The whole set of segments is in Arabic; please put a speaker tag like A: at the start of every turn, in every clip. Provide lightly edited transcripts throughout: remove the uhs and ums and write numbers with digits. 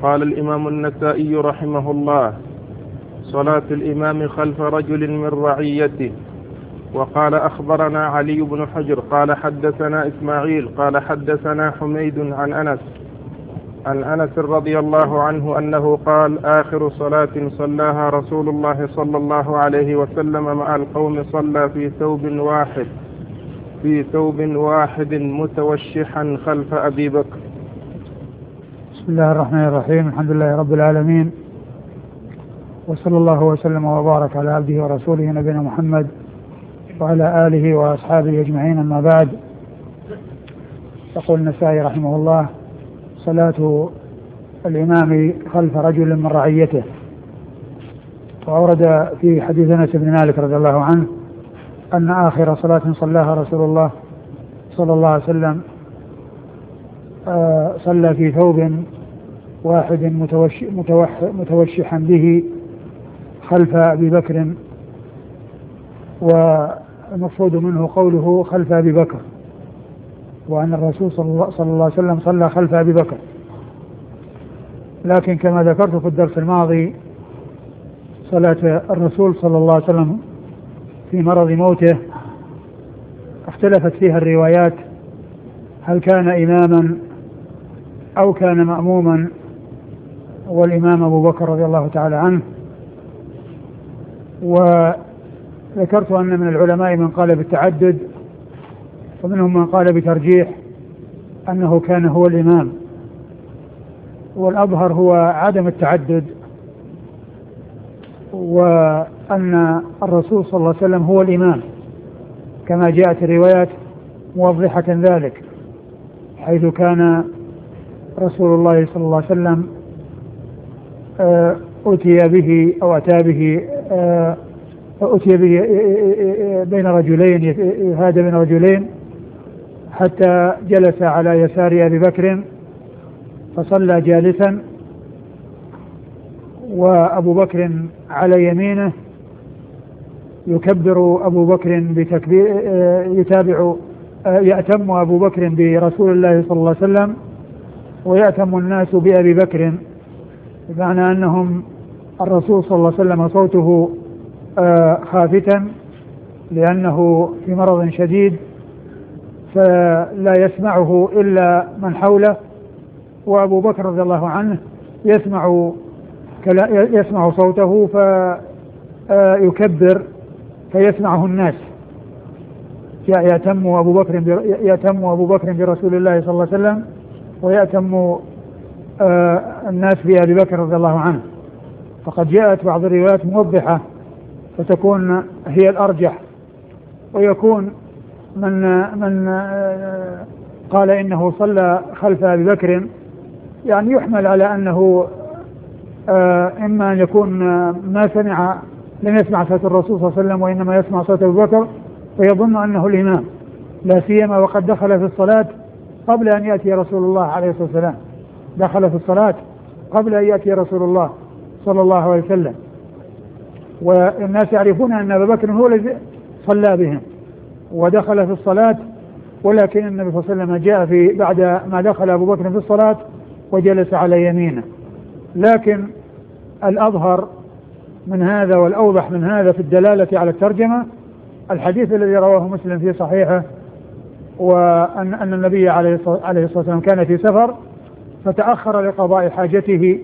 A: قال الإمام النسائي رحمه الله: صلاة الإمام خلف رجل من رعيته. وقال: أخبرنا علي بن حجر قال حدثنا إسماعيل قال حدثنا حميد عن أنس رضي الله عنه أنه قال: آخر صلاة صلاها رسول الله صلى الله عليه وسلم مع القوم صلى في ثوب واحد متوشحا خلف أبي بكر.
B: بسم الله الرحمن الرحيم. الحمد لله رب العالمين، وصلى الله وسلم وبارك على عبده ورسوله نبينا محمد وعلى آله وأصحابه أجمعين، أما بعد. يقول النسائي رحمه الله: صلاة الإمام خلف رجل من رعيته. وأورد في حديث أنس بن مالك رضي الله عنه أن آخر صلاة صلاها رسول الله صلى الله عليه وسلم صلى في ثوب واحد متوشحا به خلف أبي بكر، والمقصود منه قوله خلف أبي بكر، وأن الرسول صلى الله عليه وسلم صلى خلف أبي بكر. لكن كما ذكرت في الدرس الماضي، صلاة الرسول صلى الله عليه وسلم في مرض موته اختلفت فيها الروايات، هل كان إماما أو كان مأموما، والإمام أبو بكر رضي الله تعالى عنه. وذكرت أن من العلماء من قال بالتعدد، ومنهم من قال بترجيح أنه كان هو الإمام، والأظهر هو عدم التعدد، وأن الرسول صلى الله عليه وسلم هو الإمام كما جاءت الروايات موضحة ذلك، حيث كان رسول الله صلى الله عليه وسلم أتي به بين رجلين، يهاد بين رجلين حتى جلس على يسار أبي بكر فصلى جالسا، وأبو بكر على يمينه، يكبر أبو بكر بتكبير، يأتم أبو بكر برسول الله صلى الله عليه وسلم، ويأتم الناس بأبي بكر، بمعنى أنهم الرسول صلى الله عليه وسلم صوته خافتا لأنه في مرض شديد فلا يسمعه إلا من حوله، وأبو بكر رضي الله عنه يسمع صوته فيكبر فيسمعه الناس. يأتم أبو بكر برسول الله صلى الله عليه وسلم، ويأتم الناس بأبي بكر رضي الله عنه. فقد جاءت بعض الروايات موضحة فتكون هي الأرجح، ويكون من قال إنه صلى خلف أبي بكر يعني يحمل على أنه إما أن يكون لم يسمع صوت الرسول صلى الله عليه وسلم، وإنما يسمع صوت أبي بكر فيظن أنه الإمام، لا سيما وقد دخل في الصلاة قبل أن يأتي رسول الله عليه الصلاة والسلام، دخل في الصلاة قبل أن يأتي رسول الله صلى الله عليه وسلم، والناس يعرفون أن أبا بكر هو الذي صلى بهم ودخل في الصلاة، ولكن النبي صلى الله عليه وسلم جاء بعد ما دخل أبو بكر في الصلاة وجلس على يمينه. لكن الأظهر من هذا والأوضح من هذا في الدلالة على الترجمة الحديث الذي رواه مسلم في صحيحه، وأن النبي عليه الصلاة والسلام كان في سفر فتأخر لقضاء حاجته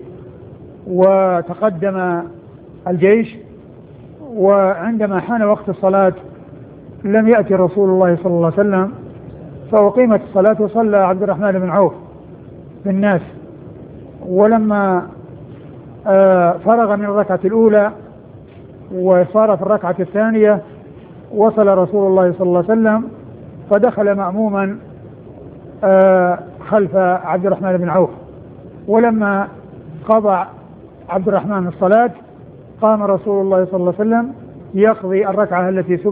B: وتقدم الجيش، وعندما حان وقت الصلاة لم يأتي رسول الله صلى الله عليه وسلم، فأقيمت الصلاة وصلى عبد الرحمن بن عوف بالناس. ولما فرغ من الركعة الأولى وصار في الركعة الثانية وصل رسول الله صلى الله عليه وسلم فدخل مأموما خلف عبد الرحمن بن عوف، ولما قضى عبد الرحمن الصلاة قام رسول الله صلى الله عليه وسلم يقضي الركعة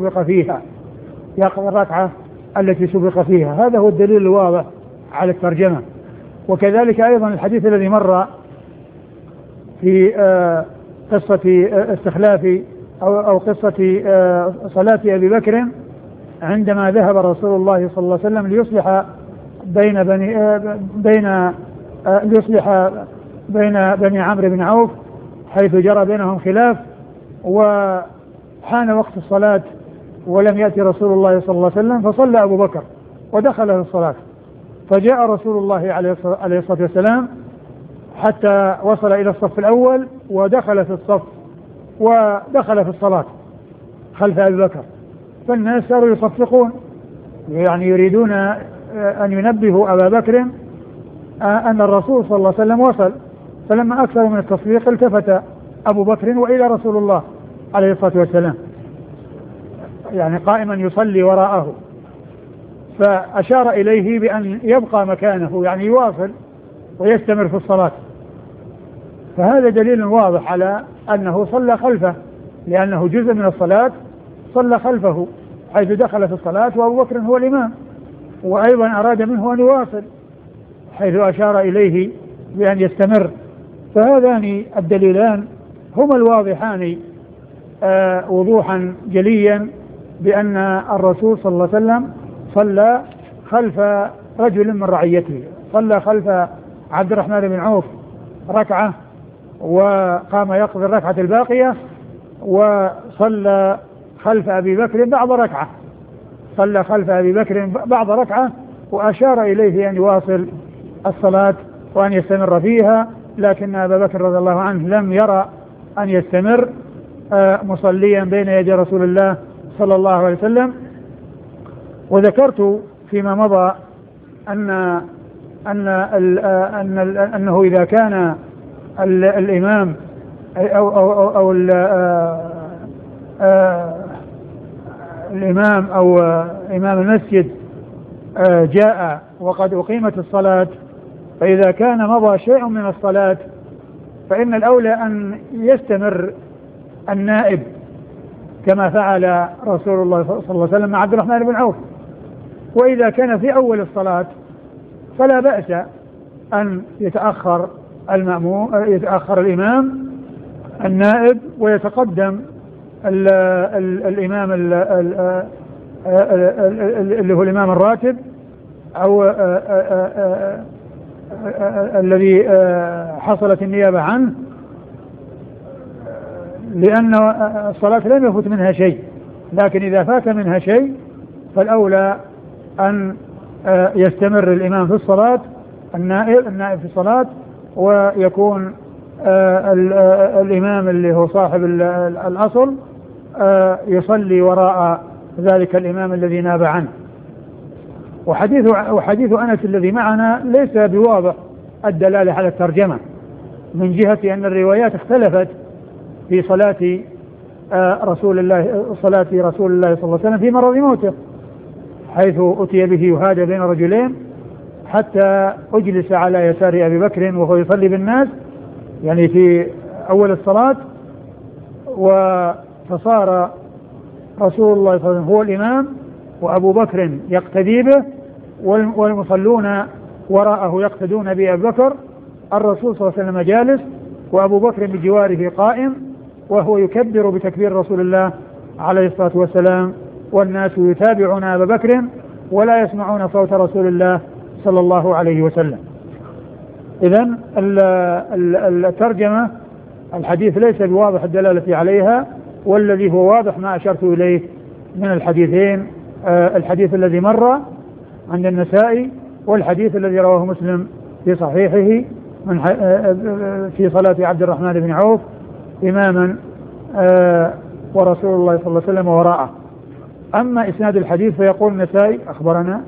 B: التي سبق فيها. هذا هو الدليل الواضح على الترجمة. وكذلك أيضا الحديث الذي مر في قصة استخلاف أو قصة صلاة أبي بكر عندما ذهب رسول الله صلى الله عليه وسلم ليصلح بين بني عمرو بن عوف حيث جرى بينهم خلاف، وحان وقت الصلاة ولم يأتي رسول الله صلى الله عليه وسلم، فصلى أبو بكر ودخل في الصلاة، فجاء رسول الله عليه الصلاة والسلام حتى وصل إلى الصف الأول ودخل في الصف ودخل في الصلاة خلف أبي بكر، فالناس صاروا يصفقون يعني يريدون أن ينبهوا أبا بكر أن الرسول صلى الله عليه وسلم وصل، فلما أكثروا من التصفيق التفت أبو بكر وإلى رسول الله عليه الصلاة والسلام يعني قائما يصلي وراءه، فأشار إليه بأن يبقى مكانه يعني يواصل ويستمر في الصلاة، فهذا دليل واضح على أنه صلى خلفه، لأنه جزء من الصلاة صلى خلفه حيث دخل في الصلاة وأبو بكر هو الإمام، وأيضا أراد منه أن يواصل حيث أشار إليه بأن يستمر. فهذان الدليلان هما الواضحان وضوحا جليا بأن الرسول صلى الله عليه وسلم صلى خلف رجل من رعيته، صلى خلف عبد الرحمن بن عوف ركعة وقام يقضي الركعة الباقية، وصلى خلف أبي بكر بعض ركعة، صلى خلف أبي بكر بعض ركعة وأشار إليه أن يواصل الصلاة وأن يستمر فيها، لكن أبا بكر رضي الله عنه لم يرى أن يستمر مصليا بين يدي رسول الله صلى الله عليه وسلم. وذكرت فيما مضى أنه إذا كان الإمام أو الإمام أو إمام المسجد جاء وقد أقيمت الصلاة، فإذا كان مضى شيء من الصلاة فإن الأولى أن يستمر النائب كما فعل رسول الله صلى الله عليه وسلم مع عبد الرحمن بن عوف. وإذا كان في أول الصلاة فلا بأس أن يتأخر الإمام النائب ويتقدم الإمام اللي هو الإمام الراتب أو الذي حصلت النيابة عنه، لأن الصلاة لم يفوت منها شيء، لكن إذا فات منها شيء فالأولى أن يستمر الإمام في الصلاة، النائب في الصلاة، ويكون الإمام اللي هو صاحب الأصل يصلي وراء ذلك الإمام الذي ناب عنه. وحديث أنس الذي معنا ليس بواضح الدلالة على الترجمة، من جهة أن الروايات اختلفت في صلاة رسول الله صلى الله عليه وسلم في مرض موته، حيث أتي به يهادى بين رجلين حتى أجلس على يسار أبي بكر وهو يصلي بالناس يعني في أول الصلاة، فصار رسول الله صلى الله عليه وسلم هو الإمام وأبو بكر يقتدي به والمصلون وراءه يقتدون بأبي بكر، الرسول صلى الله عليه وسلم جالس وأبو بكر بجواره قائم وهو يكبر بتكبير رسول الله عليه الصلاة والسلام، والناس يتابعون أبا بكر ولا يسمعون صوت رسول الله صلى الله عليه وسلم. إذن الترجمة الحديث ليس بواضح الدلالة عليها، والذي هو واضح ما أشرت إليه من الحديثين، الحديث الذي مر عند النسائي والحديث الذي رواه مسلم في صحيحه في صلاة عبد الرحمن بن عوف إماما ورسول الله صلى الله عليه وسلم وراءه. أما إسناد الحديث فيقول النسائي أخبرنا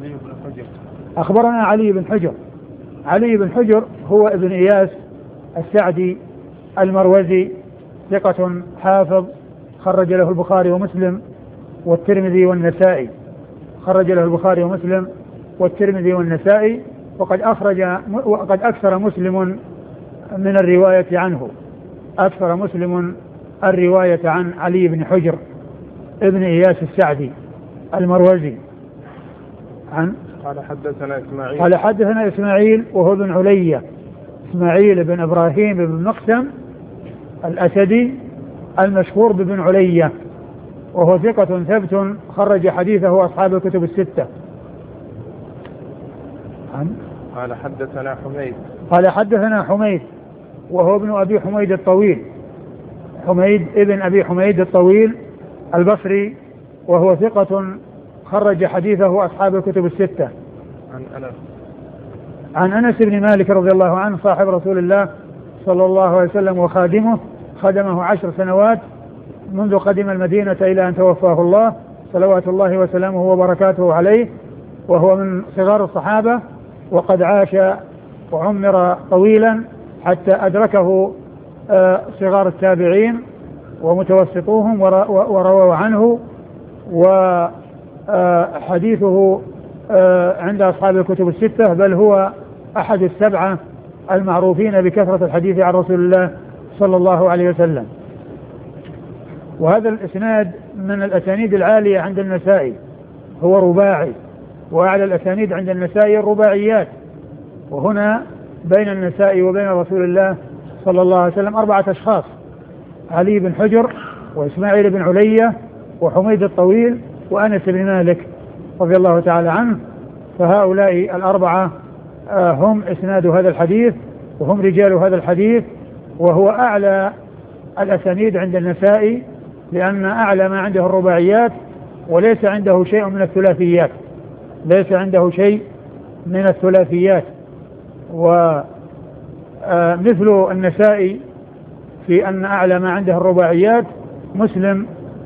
B: علي بن حجر. علي بن حجر هو ابن إياس السعدي المروزي، ثقة حافظ، خرج له البخاري ومسلم والترمذي والنسائي، خرج له البخاري ومسلم والترمذي والنسائي، وقد أكثر مسلم من الرواية عنه، أكثر مسلم الرواية عن علي بن حجر ابن إياس السعدي المروزي. قال حدثنا إسماعيل وهو بن علية، إسماعيل بن إبراهيم بن مقسم الأسدي المشهور بابن علية، وهو ثقة ثبت خرج حديثه أصحاب الكتب الستة.
A: قال حدثنا حميد.
B: قال حدثنا حميد وهو ابن أبي حميد الطويل، حميد ابن أبي حميد الطويل البصري، وهو ثقة خرج حديثه أصحاب الكتب الستة. عن أنس بن مالك رضي الله عنه صاحب رسول الله صلى الله عليه وسلم وخادمه، خدمه 10 سنوات منذ قدم المدينة إلى أن توفاه الله صلوات الله وسلامه وبركاته عليه، وهو من صغار الصحابة، وقد عاش وعمر طويلا حتى أدركه صغار التابعين ومتوسطوهم ورووا عنه، وحديثه عند أصحاب الكتب الستة، بل هو أحد السبعة المعروفين بكثرة الحديث عن رسول الله صلى الله عليه وسلم. وهذا الإسناد من الأسانيد العالية عند النسائي، هو رباعي، وأعلى الأسانيد عند النسائي الرباعيات، وهنا بين النسائي وبين رسول الله صلى الله عليه وسلم 4 أشخاص: علي بن حجر، وإسماعيل بن علية، وحميد الطويل، وأنس بن مالك رضي الله تعالى عنه. فهؤلاء 4 هم إسناد هذا الحديث، وهم رجال هذا الحديث، وهو أعلى الأسانيد عند النسائي، لأن أعلى ما عنده الرباعيات، وليس عنده شيء من الثلاثيات، ليس عنده شيء من الثلاثيات. ومثل النسائي في أن أعلى ما عنده الرباعيات مسلم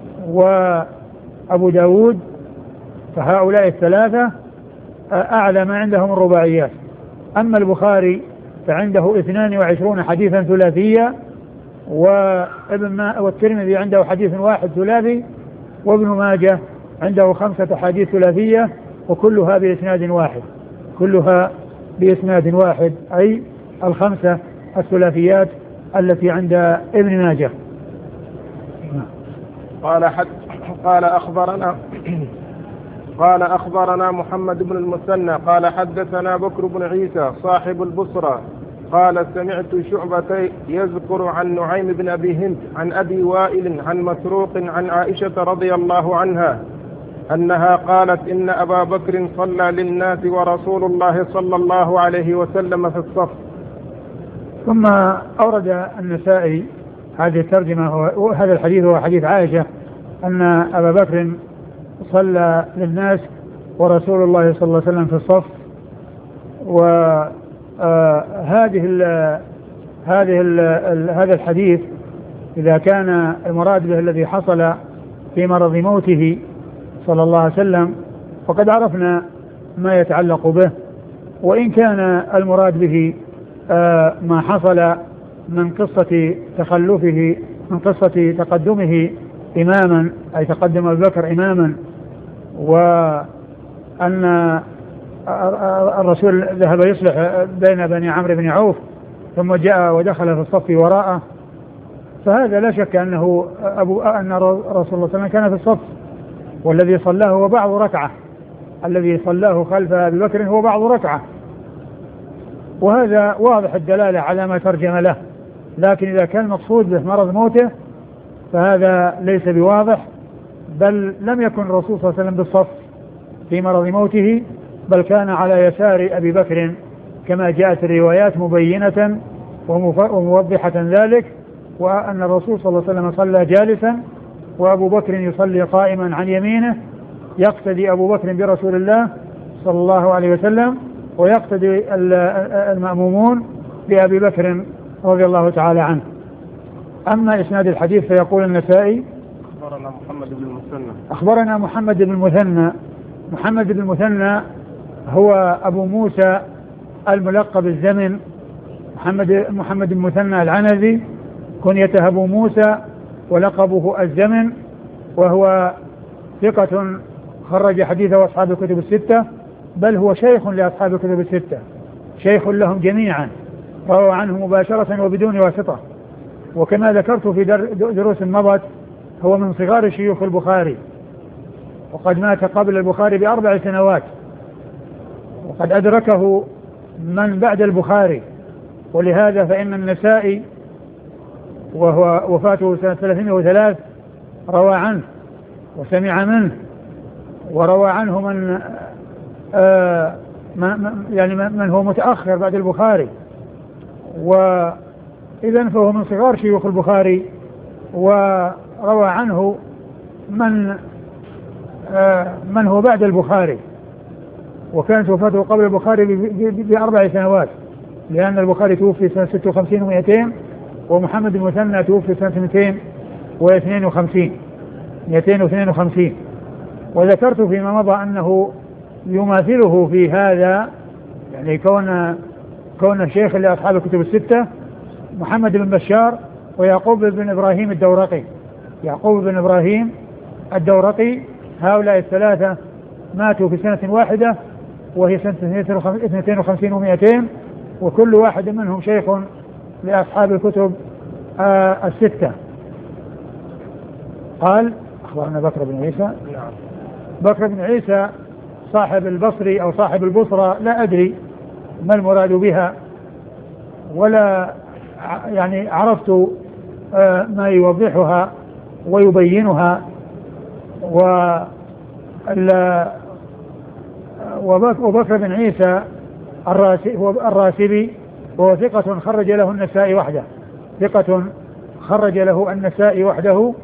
B: وأبو داود، فهؤلاء 3 أعلى ما عندهم الرباعيات. أما البخاري فعنده 22 حديثا ثلاثية، والترمذي عنده حديث واحد ثلاثي، وابن ماجه عنده 5 حديث ثلاثية، وكلها بإسناد واحد، كلها بإسناد واحد، أي 5 الثلاثيات التي عند ابن ماجه.
A: قال أخبرنا محمد بن المثنى قال حدثنا بكر بن عيسى صاحب البصرة قال سمعت شعبة يذكر عن نعيم بن أبي هند عن أبي وائل عن مسروق عن عائشة رضي الله عنها أنها قالت إن أبا بكر صلى للناس ورسول الله صلى الله عليه وسلم في الصف.
B: ثم أورد النسائي هذه الترجمة، وهذا الحديث هو حديث عائشة أن أبا بكر صلى للناس ورسول الله صلى الله عليه وسلم في الصف. هذا الحديث إذا كان المراد به الذي حصل في مرض موته صلى الله عليه وسلم فقد عرفنا ما يتعلق به، وإن كان المراد به ما حصل من قصة تخلفه، من قصة تقدمه إماما، أي تقدم أبو بكر إماما، وأن الرسول ذهب يصلح بين بني عمرو بن عوف ثم جاء ودخل في الصف وراءه، فهذا لا شك أن رسول الله صلى الله عليه وسلم كان في الصف، والذي صلاه هو بعض ركعة، الذي صلاه خلف أبي بكر هو بعض ركعة، وهذا واضح الدلالة على ما ترجم له. لكن إذا كان المقصود به مرض موته فهذا ليس بواضح، بل لم يكن الرسول صلى الله عليه وسلم بالصف في مرض موته، بل كان على يسار أبي بكر كما جاءت الروايات مبينة وموضحة ذلك، وأن الرسول صلى الله عليه وسلم صلى جالسا وأبو بكر يصلي قائما عن يمينه، يقتدي أبو بكر برسول الله صلى الله عليه وسلم، ويقتدي المأمومون بأبي بكر رضي الله تعالى عنه. أما إسناد الحديث فيقول النسائي
A: أخبرنا محمد بن المثنى.
B: أخبرنا محمد بن المثنى. محمد بن المثنى هو أبو موسى الملقب الزمن، محمد بن المثنى العنزي، كنيته أبو موسى ولقبه الزمن، وهو ثقة خرج حديثه أصحاب الكتب الستة، بل هو شيخ لأصحاب الكتب الستة، شيخ لهم جميعا، روى عنه مباشرة وبدون واسطة. وكما ذكرت في دروس مضت هو من صغار شيوخ البخاري، وقد مات قبل البخاري ب4 سنوات، وقد أدركه من بعد البخاري، ولهذا فإن النسائي وهو وفاته سنة 303 روى عنه وسمع منه، وروى عنه من يعني من هو متأخر بعد البخاري، وإذن فهو من صغار شيوخ البخاري، وروى عنه من هو بعد البخاري، وكانت وفاته قبل البخاري ب4 سنوات، لأن البخاري توفي سنة 56 و200، ومحمد المثنى توفي سنة 252. وذكرت فيما مضى أنه يماثله في هذا، يعني كون الشيخ لأصحاب الكتب الستة محمد بن بشار ويعقوب بن إبراهيم الدورقي. هؤلاء الثلاثة ماتوا في سنة واحدة وهي سنة 52 و200، وكل واحد منهم شيخ لأصحاب الكتب الستة. قال أخبرنا بكر بن عيسى. بكر بن عيسى صاحب البصري أو صاحب البصرة، لا أدري ما المراد بها، ولا يعني عرفت ما يوضحها ويبينها. وبكر بن عيسى الراسبي وهو ثقة خرج له النسائي وحده.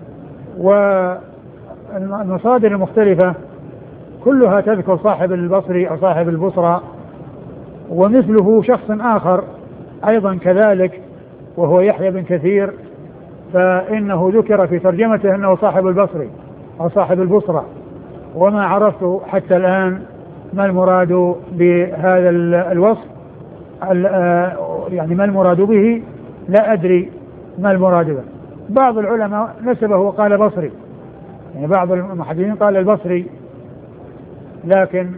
B: والمصادر المختلفة كلها تذكر صاحب البصري أو صاحب البصرة، ومثله شخص آخر أيضا كذلك وهو يحيى بن كثير، فإنه ذكر في ترجمته أنه صاحب البصري أو صاحب البصرة، وما عرفت حتى الآن ما المراد بهذا الوصف، يعني ما المراد به، لا أدري ما المراد به. بعض العلماء نسبه وقال بصري، يعني بعض المحدثين قال البصري، لكن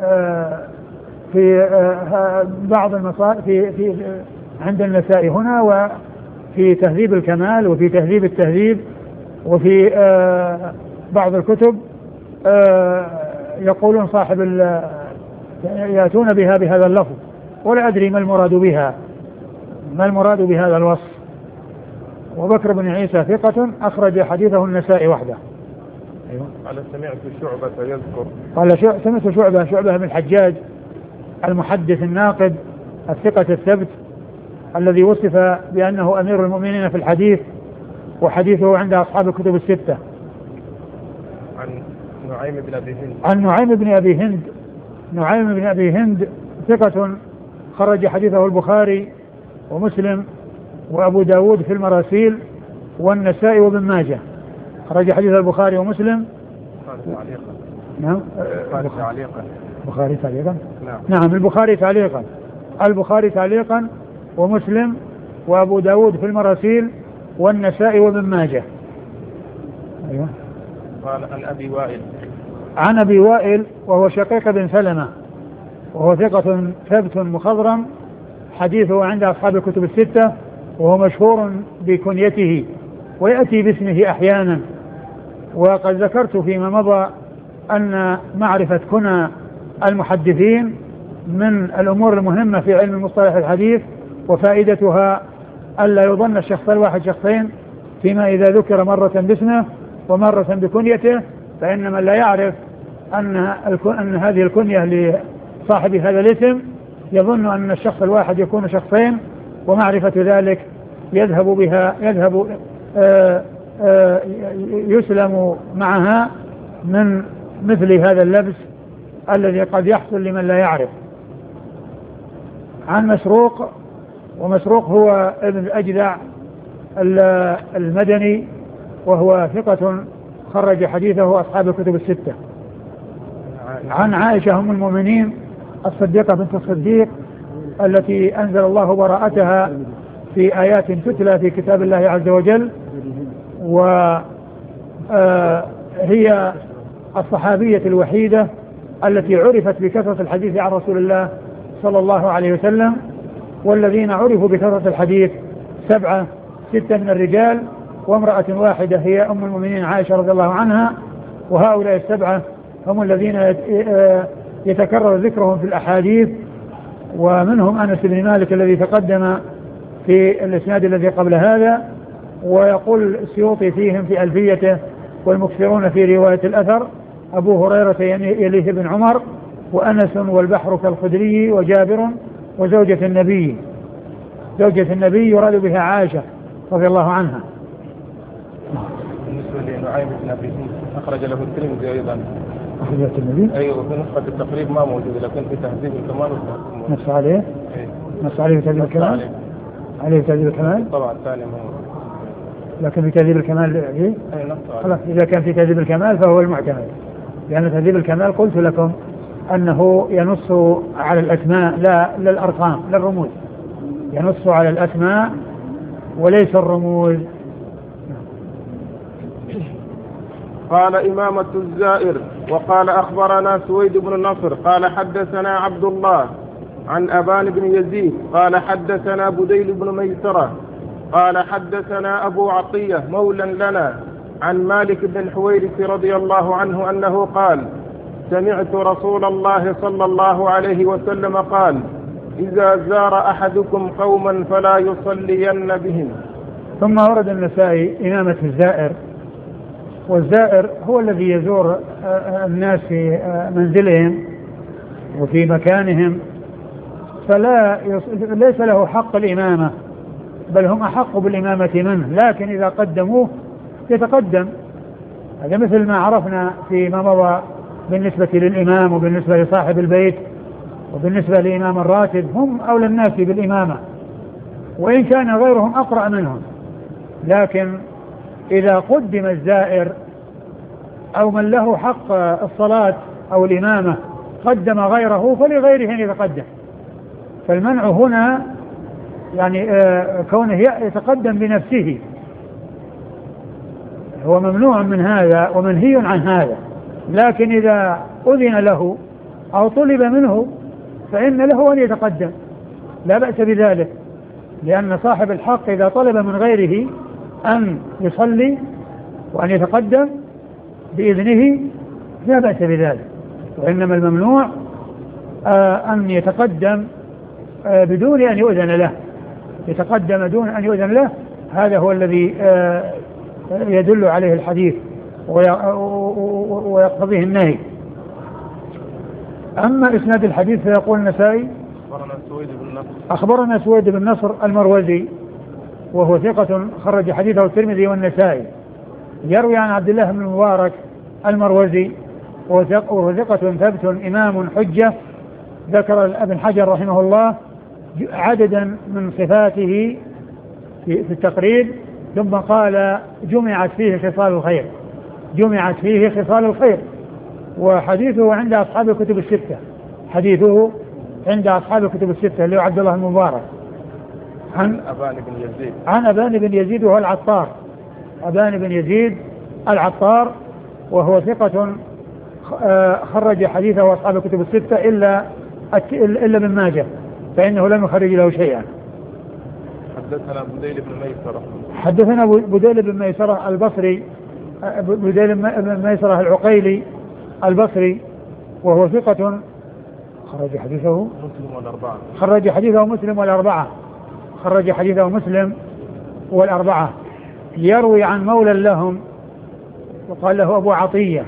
B: في بعض في عند النسائي هنا، وفي تهذيب الكمال، وفي تهذيب التهذيب، وفي بعض الكتب يقولون صاحب يأتون بها بهذا اللفظ، ولا أدري ما المراد بهذا الوصف. وبكر بن عيسى ثقة أخرج حديثه النسائي وحده.
A: أيوة. قال سمعت شعبة يذكر،
B: قال سمعت شعبة بن الحجاج المحدث الناقد الثقة الثبت الذي وصف بأنه أمير المؤمنين في الحديث، وحديثه عند أصحاب الكتب الستة.
A: عن نعيم بن أبي هند. نعيم بن أبي هند ثقة خرج حديثه البخاري ومسلم وأبو داود في المراسيل والنسائي وابن ماجه. خرج حديث البخاري ومسلم. نعم. البخاري تعليقا. نعم البخاري تعليقا ومسلم وأبو داود في المراسيل والنسائي وابن ماجه. أيوة. قال
B: عن أبي وائل وهو شقيق بن سلمة، وهو ثقة ثبت مخضرم، حديثه عند أصحاب الكتب الستة، وهو مشهور بكنيته ويأتي باسمه أحيانا. وقد ذكرت فيما مضى أن معرفة كنى المحدثين من الأمور المهمة في علم مصطلح الحديث، وفائدتها ألا يظن الشخص الواحد شخصين، فيما إذا ذكر مرة باسمه ومرة بكنيته، فإن من لا يعرف أن هذه الكنية لصاحب هذا الاسم يظن أن الشخص الواحد يكون شخصين، ومعرفة ذلك يسلم معها من مثل هذا اللبس الذي قد يحصل لمن لا يعرف. عن مسروق، ومسروق هو ابن الأجدع المدني، وهو ثقة خرج حديثه أصحاب الكتب الستة. عن عائشة أم المؤمنين الصديقة بنت الصديق التي أنزل الله براءتها في آيات تتلى في كتاب الله عز وجل، وهي الصحابية الوحيدة التي عرفت بكثرة الحديث عن رسول الله صلى الله عليه وسلم، والذين عرفوا بكثرة الحديث 6 من الرجال وامرأة واحدة هي أم المؤمنين عائشة رضي الله عنها. وهؤلاء 7 هم الذين يتكرر ذكرهم في الأحاديث، ومنهم أنس بن مالك الذي تقدم في الإسناد الذي قبل هذا. ويقول السيوطي فيهم في ألفيته: والمكثرون في رواية الأثر أبو هريرة يليه بن عمر، وأنس والبحر كالخدري وجابر وزوجة النبي. زوجة النبي يراد بها عائشة رضي الله عنها.
A: بالنسبة لنعيم بن أبي أخرج له الترمذي أيضا.
B: أخرجت النبي؟
A: أيوه في نسخة التقريب ما موجود لكن في تهذيب الكمال
B: نص عليه؟ نص عليه في تهذيب الكمال؟ عليه في تهذيب الكمال؟
A: طبعا الثاني موجود.
B: لكن في تهذيب الكمال عليه؟
A: خلاص
B: إذا كان في تهذيب الكمال فهو المعتمد، لأن تهذيب الكمال قلت لكم أنه ينص على الأسماء لا للأرقام لا الرموز، ينص على الأسماء وليس الرموز.
A: قال إمامة الزائر وقال أخبرنا سويد بن النصر قال حدثنا عبد الله عن أبان بن يزيد قال حدثنا بديل بن ميسرة قال حدثنا أبو عطية مولى لنا عن مالك بن الحويرث رضي الله عنه أنه قال سمعت رسول الله صلى الله عليه وسلم قال إذا زار أحدكم قوما فلا يصلين بهم.
B: ثم ورد النسائي إمامة الزائر، والزائر هو الذي يزور الناس في منزلهم وفي مكانهم، ليس له حق الإمامة، بل هم أحق بالإمامة منه، لكن إذا قدموه يتقدم. هذا مثل ما عرفنا فيما مضى بالنسبة للإمام وبالنسبة لصاحب البيت وبالنسبة لإمام الراتب، هم أولى الناس بالإمامة وإن كان غيرهم أقرأ منهم، لكن إذا قدم الزائر أو من له حق الصلاة أو الإمامة قدم غيره فلغيره أن يتقدم. فالمنع هنا يعني كونه يتقدم بنفسه هو ممنوع من هذا ومنهي عن هذا، لكن إذا أذن له أو طلب منه فإن له أن يتقدم لا بأس بذلك، لأن صاحب الحق إذا طلب من غيره أن يصلي وأن يتقدم بإذنه لا بأس بذلك، وإنما الممنوع أن يتقدم بدون أن يؤذن له، يتقدم دون أن يؤذن له، هذا هو الذي يدل عليه الحديث ويقتضيه النهي. أما إسناد الحديث فيقول النسائي أخبرنا سويد بن نصر المروزي وهو ثقة خرج حديثه الترمذي والنسائي، يروي عن عبد الله بن المبارك المروزي وهو ثقة ثبت إمام حجة، ذكر ابن حجر رحمه الله عددا من صفاته في التقريب، ثم قال جمعت فيه خصال الخير، جمعت فيه خصال الخير. وحديثه عند أصحاب الكتب الستة، حديثه عند أصحاب الكتب الستة اللي هو عبد الله المبارك عن أبان بن يزيد وهو العطار، أبان بن يزيد العطار، وهو ثقة خرج حديثه أصحاب الكتب الستة إلا ابن ماجه فإنه لم يخرج له شيئا.
A: حدثنا بديل بن ميسرة،
B: حدثنا بديل بن ميسرة البصري، بديل بن ميسرة العقيلي البصري، وهو ثقة خرج حديثه
A: مسلم والأربعة،
B: خرج حديثه مسلم والأربعة، خرج حديثه مسلم والأربعة. يروي عن مولى لهم وقال له أبو عطية،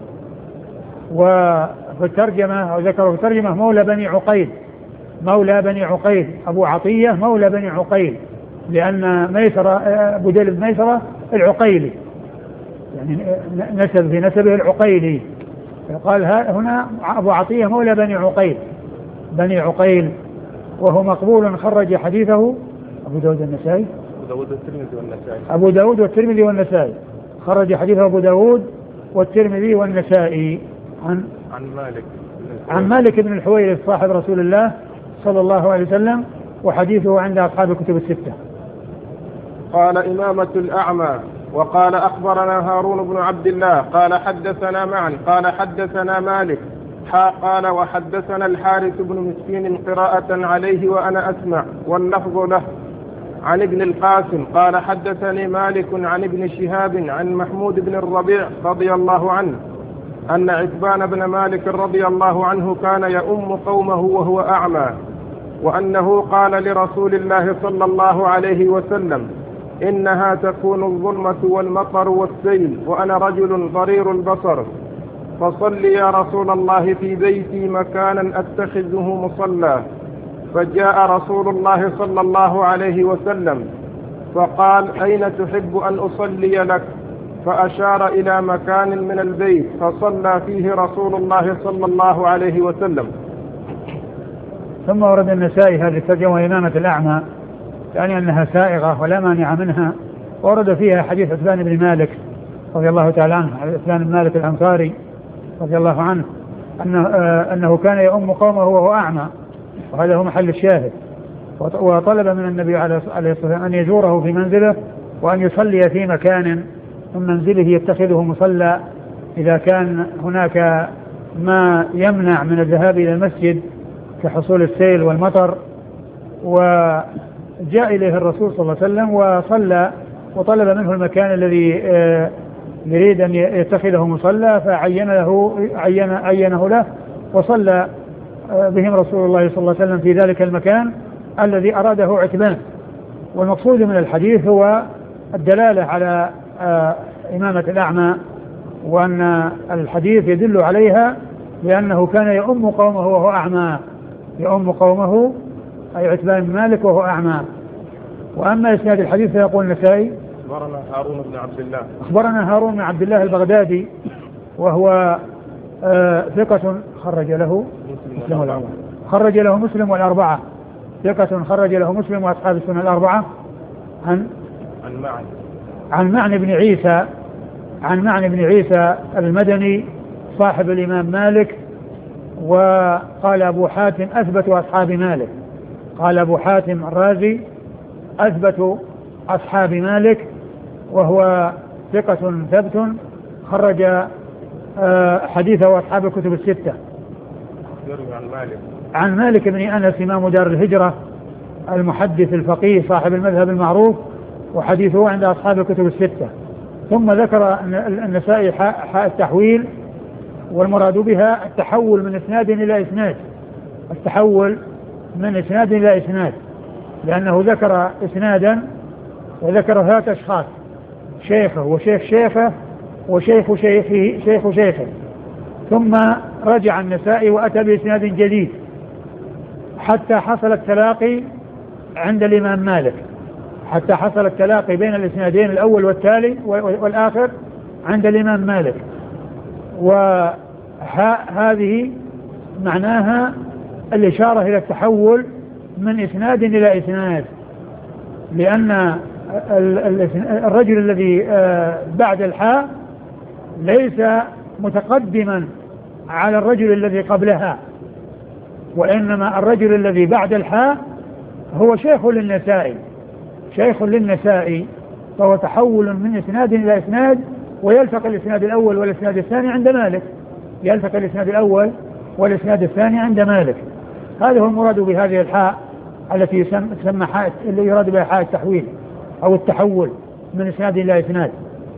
B: وفي الترجمة وذكره في الترجمة مولى بني عقيل، مولى بني عقيل، أبو عطية مولى بني عقيل، لأن ميسرة بديل بن ميسرة العقيلي يعني نسب في نسبه العقيلي، قال هنا أبو عطية مولى بني عقيل، بني عقيل، وهو مقبول خرج حديثه أبو داود النسائي، أبو داود والترمذي والنسائي، خرج حديثه أبو داود والترمذي والنسائي عن مالك بن الحويرث صاحب رسول الله صلى الله عليه وسلم، وحديثه عند أصحاب الكتب الستة.
A: قال إمامة الأعمى وقال أخبرنا هارون بن عبد الله قال حدثنا معا قال حدثنا مالك قال وحدثنا الحارث بن مسكين قراءة عليه وأنا أسمع واللفظ له عن ابن القاسم قال حدثني مالك عن ابن شهاب عن محمود بن الربيع رضي الله عنه أن عتبان بن مالك رضي الله عنه كان يؤم قومه وهو أعمى، وأنه قال لرسول الله صلى الله عليه وسلم إنها تكون الظلمة والمطر والسيل وأنا رجل ضرير البصر، فصل يا رسول الله في بيتي مكانا أتخذه مصلى. فجاء رسول الله صلى الله عليه وسلم فقال أين تحب أن أصلي لك؟ فأشار إلى مكان من البيت فصلى فيه رسول الله صلى الله عليه وسلم.
B: ثم ورد النسائي هذه الترجمة إمامة الأعمى، يعني أنها سائغة ولا مانع منها. ورد فيها حديث عثمان بن مالك رضي الله تعالى عنه، عثمان بن مالك الأنصاري رضي الله عنه، أنه كان يؤم قومه وهو أعمى، وهذا هو محل الشاهد. وطلب من النبي عليه الصلاة والسلام أن يزوره في منزله وأن يصلي في مكان من منزله يتخذه مصلى إذا كان هناك ما يمنع من الذهاب إلى المسجد كحصول السيل والمطر. وجاء إليه الرسول صلى الله عليه وسلم وصلى، وطلب منه المكان الذي يريد أن يتخذه مصلى، فعينه له، وصلى بهم رسول الله صلى الله عليه وسلم في ذلك المكان الذي أراده عتبان. والمقصود من الحديث هو الدلالة على إمامة الأعمى، وأن الحديث يدل عليها لأنه كان يؤم قومه وهو أعمى، يؤم قومه أي عتبان بن مالك وهو أعمى. وأما إسناد الحديث فيقول النسائي
A: أخبرنا هارون بن عبد الله،
B: أخبرنا هارون بن عبد الله البغدادي وهو ثقة خرج له مسلم والأربعة، خرج له مسلم والأربعة، ثقة خرج له مسلم وأصحاب السنن الأربعة. عن معن بن عيسى، عن معن بن عيسى المدني صاحب الإمام مالك. وقال أبو حاتم أثبت أصحاب مالك، قال أبو حاتم الرازي أثبت أصحاب مالك، وهو ثقة ثبت خرج حديثه أصحاب الكتب الستة. عن مالك بن أنس إمام دار الهجرة المحدث الفقيه صاحب المذهب المعروف، وحديثه عند أصحاب الكتب الستة. ثم ذكر النسائي حاء التحويل، والمراد بها التحول من إسناد إلى إسناد، التحول من إسناد إلى إسناد، لأنه ذكر إسنادا وذكر ثلاثة أشخاص، شيخه وشيخ شيخه وشيخ شيخه شيخ شيخه، ثم رجع النسائي وأتى بإسناد جديد حتى حصل التلاقي عند الإمام مالك، حتى حصل التلاقي بين الإسنادين الأول والتالي والآخر عند الإمام مالك. وهذه معناها الإشارة إلى التحول من إسناد إلى إسناد، لأن الرجل الذي بعد الحاء ليس متقدما على الرجل الذي قبلها، وإنما الرجل الذي بعد الحاء هو شيخ للنسائي، شيخ للنسائي، فهو تحول من إسناد إلى إسناد، ويلتقي الإسناد الأول والإسناد الثاني عند مالك، يلتقي الإسناد الأول والإسناد الثاني عند مالك. هذا هو المراد بهذه الحاء التي تسمى حاء، اللي يراد بها حاء التحويل أو التحول من إسناد إلى إسناد.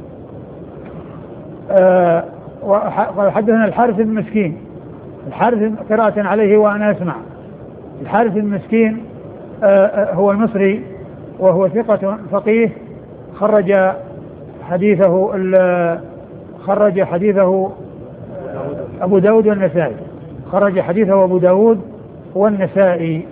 B: وحدثنا الحارث بن مسكين، الحارث قراءة عليه وأنا أسمع. الحارث بن مسكين هو المصري، وهو ثقة فقيه خرج حديثه أبو داود والنسائي، خرج حديثه أبو داود والنسائي.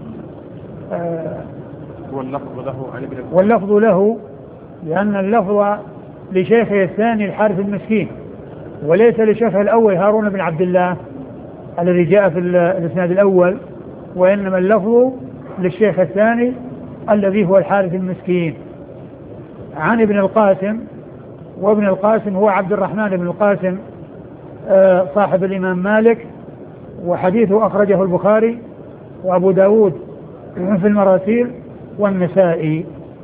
B: واللفظ له لأن اللفظ لشيخه الثاني الحارث المسكين، وليس لشيخه الأول هارون بن عبد الله الذي جاء في الإسناد الأول، وإنما اللفظ للشيخ الثاني الذي هو الحارث المسكين. عن ابن القاسم، وابن القاسم هو عبد الرحمن بن القاسم صاحب الإمام مالك، وحديثه أخرجه البخاري وأبو داود في المراسيل والنسائي.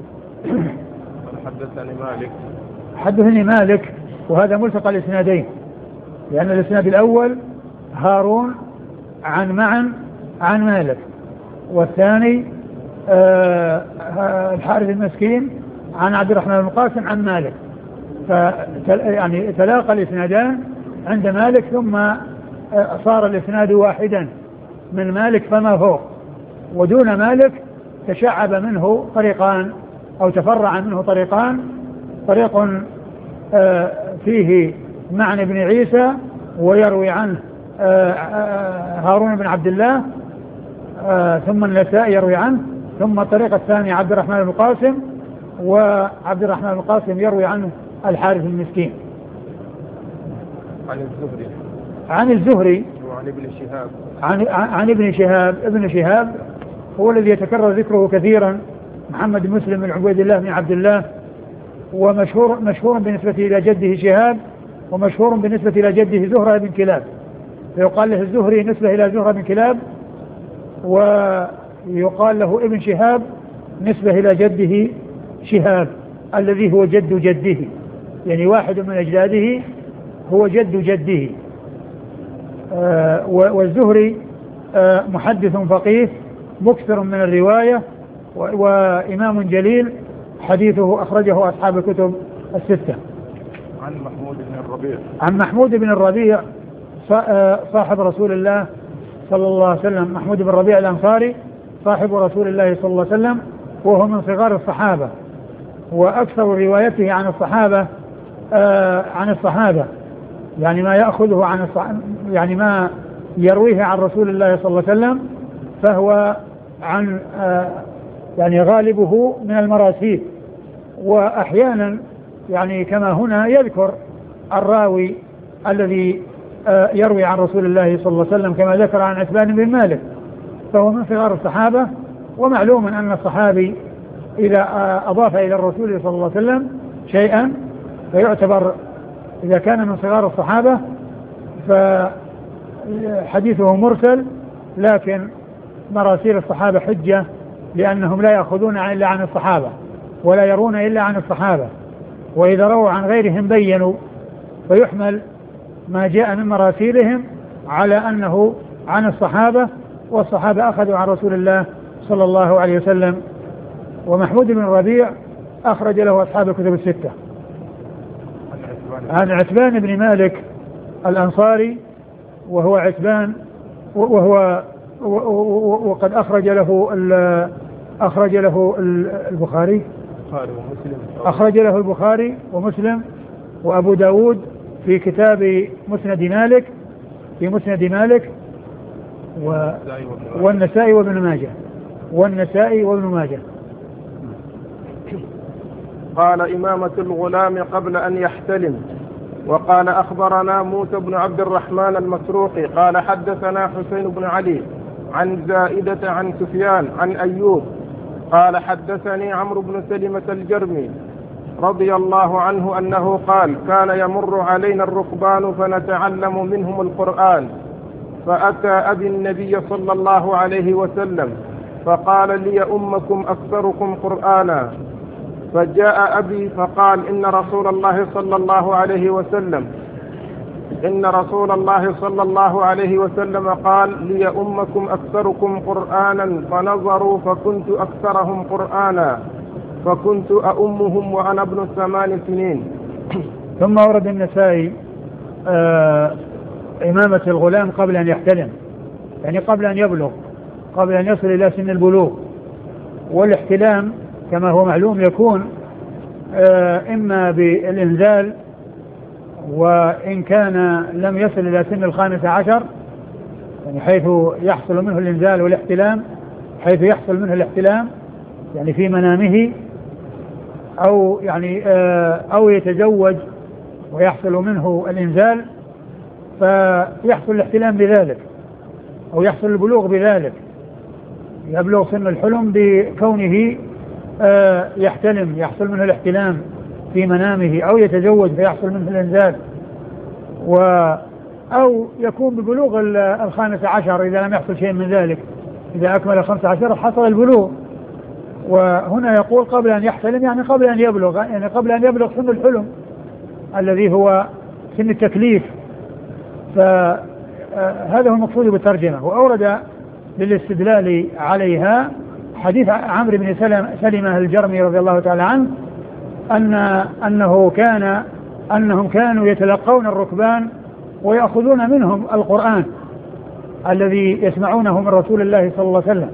B: حدثني مالك، وهذا ملتقى الإسنادين، لأن الإسناد الأول هارون عن معن عن مالك، والثاني الحارث المسكين عن عبد الرحمن بن القاسم عن مالك، يعني تلاقى الإسنادان عند مالك، ثم صار الإسناد واحدا من مالك فما فوق، ودون مالك تشعب منه طريقان أو تفرع منه طريقان، طريق فيه معن بن عيسى ويروي عنه هارون بن عبد الله، ثم النسائي يروي عنه، ثم الطريقة الثانية عبد الرحمن بن القاسم، وعبد الرحمن بن القاسم يروي عنه الحارث المسكين. عن الزهري
A: وعن ابن شهاب.
B: عن ابن شهاب. ابن شهاب هو الذي يتكرر ذكره كثيرا، محمد بن مسلم بن عبيد الله بن عبد الله، ومشهور بالنسبة إلى جده شهاب، ومشهور بالنسبة إلى جده زهرة بن كلاب، فيقال له الزهري نسبة إلى زهرة بن كلاب، ويقال له ابن شهاب نسبة إلى جده شهاب الذي هو جد جده، يعني واحد من أجداده هو جد جده. والزهري محدث فقيه مكثر من الرواية، وإمام جليل، حديثه أخرجه أصحاب الكتب الستة.
A: عن محمود بن الربيع.
B: عن محمود بن الربيع صاحب رسول الله صلى الله عليه وسلم، محمود بن الربيع الأنصاري صاحب رسول الله صلى الله عليه وسلم، وهو من صغار الصحابة، وأكثر روايته عن الصحابة يعني ما يأخذه عن يعني ما يرويه عن رسول الله صلى الله عليه وسلم، فهو عن يعني غالبه من المراسيل، وأحيانا يعني كما هنا يذكر الراوي الذي يروي عن رسول الله صلى الله عليه وسلم، كما ذكر عن عتبان بن مالك، فهو من صغار الصحابة. ومعلوم أن الصحابي إذا أضاف إلى الرسول صلى الله عليه وسلم شيئا فيعتبر، إذا كان من صغار الصحابة فحديثه مرسل، لكن مراسيل الصحابة حجة، لأنهم لا يأخذون إلا عن الصحابة ولا يرون إلا عن الصحابة، وإذا رووا عن غيرهم بينوا، فيحمل ما جاء من مراسيلهم على أنه عن الصحابة، والصحابة أخذوا عن رسول الله صلى الله عليه وسلم. ومحمود بن الربيع أخرج له أصحاب الكتب الستة. عن عتبان بن مالك الأنصاري، وهو عتبان، وقد أخرج له البخاري، أخرج له البخاري ومسلم وأبو داود في كتاب مسند مالك والنسائي وابن ماجه.
A: قال إمامة الغلام قبل أن يحتلم. وقال أخبرنا موسى بن عبد الرحمن المسروقي قال حدثنا حسين بن علي عن زائدة عن سفيان عن أيوب قال حدثني عمرو بن سلمة الجرمي رضي الله عنه أنه قال كان يمر علينا الركبان فنتعلم منهم القرآن، فأتى أبي النبي صلى الله عليه وسلم فقال لي أمكم أكثركم قرآنا، فجاء أبي فقال إن رسول الله صلى الله عليه وسلم قال لي أمكم أكثركم قرآنا، فنظروا فكنت أكثرهم قرآنا، فكنت أؤمهم وأنا ابن 8 سنين.
B: ثم ورد النسائي إمامة الغلام قبل أن يحتلم، يعني قبل أن يبلغ، قبل أن يصل إلى سن البلوغ. والاحتلام كما هو معلوم يكون إما بالإنزال، وإن كان لم يصل إلى سن 15 يعني حيث يحصل منه الإنزال والاحتلام، حيث يحصل منه الاحتلام يعني في منامه، أو يعني أو يتزوج ويحصل منه الإنزال فيحصل الاحتلام بذلك، أو يحصل البلوغ بذلك، يبلغ سن الحلم بكونه يحتلم، يحصل منه الاحتلام في منامه، أو يتزوج فيحصل منه الإنزال، أو يكون ببلوغ 15 إذا لم يحصل شيء من ذلك، إذا أكمل 15 حصل البلوغ. وهنا يقول قبل أن يحتلم يعني قبل أن يبلغ، يعني قبل أن يبلغ سن الحلم الذي هو سن التكليف. فهذا هو المقصود بالترجمة. وأورد للاستدلال عليها حديث عمرو بن سلمة الجرمي رضي الله تعالى عنه أنهم كانوا يتلقون الركبان ويأخذون منهم القرآن الذي يسمعونه من رسول الله صلى الله عليه وسلم.